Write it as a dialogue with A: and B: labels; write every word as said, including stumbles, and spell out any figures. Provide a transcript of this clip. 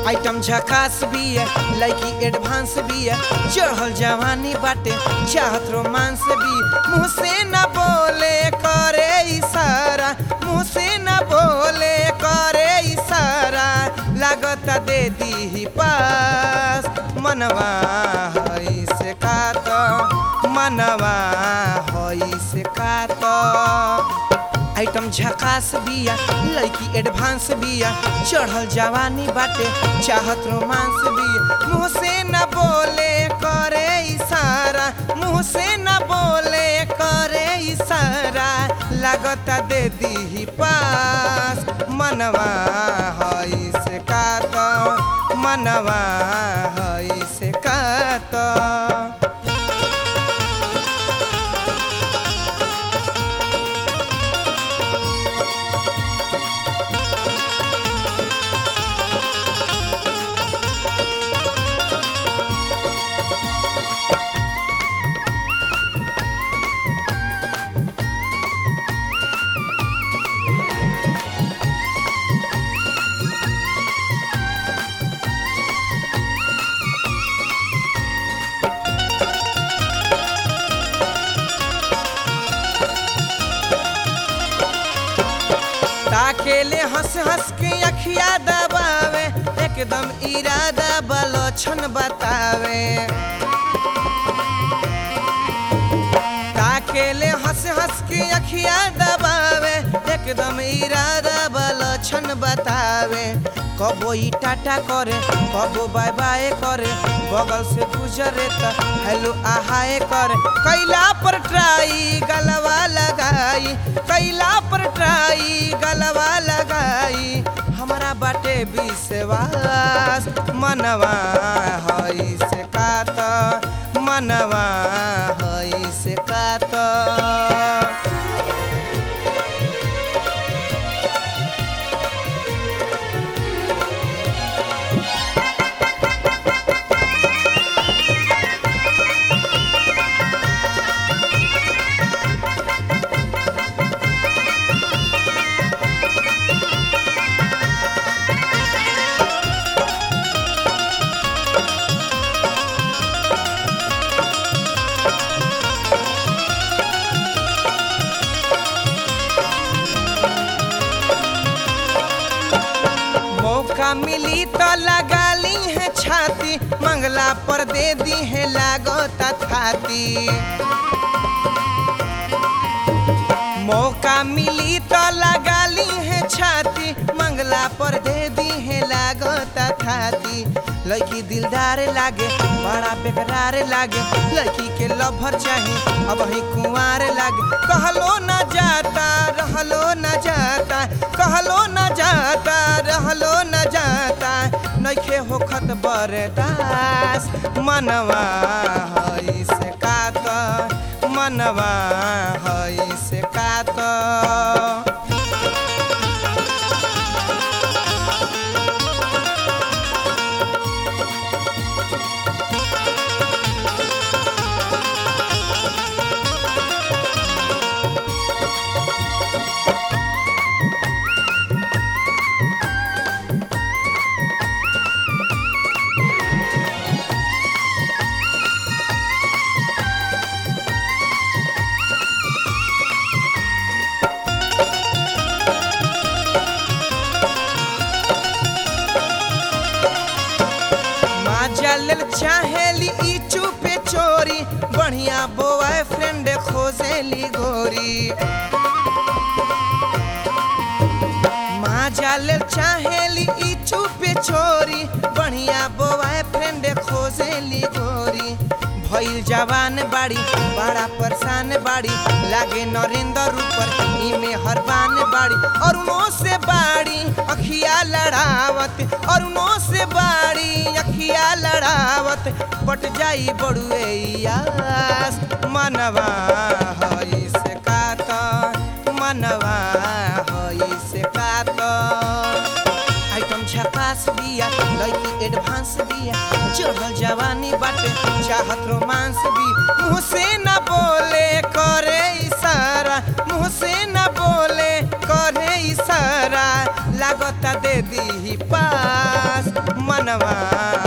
A: item झकास बिया लड़की एडवांस बिया चढ़ल जवानी बाटे चाहत रोमांस भी मुँह से न बोले करे इशारा मुँह से न बोले करे इशारा लागता दे दी पास मनवा हई से कात मनवा हई से कात आइटम झकास बिया लड़की एडवांस बिया चढ़ल जवानी बाटे चाहत रोमांस बिया मुँह से न बोले करे इशारा मुँह से न बोले करे इशारा लागता दे दी पास मनवा हई से कात मनवा हई से कात ताकेले हंस हंस के अखिया दबावे एकदम इरादा बलोचन बतावे ताकेले हंस हंस के अखिया दबावे एकदम इरादा बलोचन बतावे कबो ई टाटा करे कबो बाय बाय करे बगल से गुजरे त हेलो आहाए करे कैला पर ट्राई गलवा लगाई कैला पर ट्राई गलवा लगाई हमारा बाटे विश्वास मनवा हई से कात मनवा हई से कात मौका मिली तो लगा ली है छाती मंगला पर दे दी है लागता थाती मौका मिली तो लगा ली है छाती मंगला पर दे दी है लागता थाती लड़की दिलदार लागे बड़ा बेकरार लागे लड़की के लभर चाहे अब ही कुंवार लागे कहलो न जाता रहलो न जाता कहलो न जाता रहलो न जाता नइखे होखत बरदास मनवा हई से कात मनवा हई से कात चल चाहेली ई चुपे चोरी बढ़िया बॉयफ्रेंड खोजेली गोरी माँ जाल चाहेली ई चुपे चोरी बढ़िया बॉयफ्रेंड खोजेली गोरी भइल जवान बाड़ी बड़ा परेशान बाड़ी लागे नरेंद्र ऊपर इमे हरबान बाड़ी और उनो से बाड़ी अखिया लड़ावत और उनो से बाड़ी अखिया लड़ावत पट जाई बड़ुए यास मनवा हई से कात मनवा हई से कात आइटम झकास बिया लड़की एडवांस बिया चढ़ल जवानी बाटे चाहत रोमांस भी मुँह से न बोले करे इशारा मुँह से न बोले करे इशारा खरा लागता दे दी पास मनवा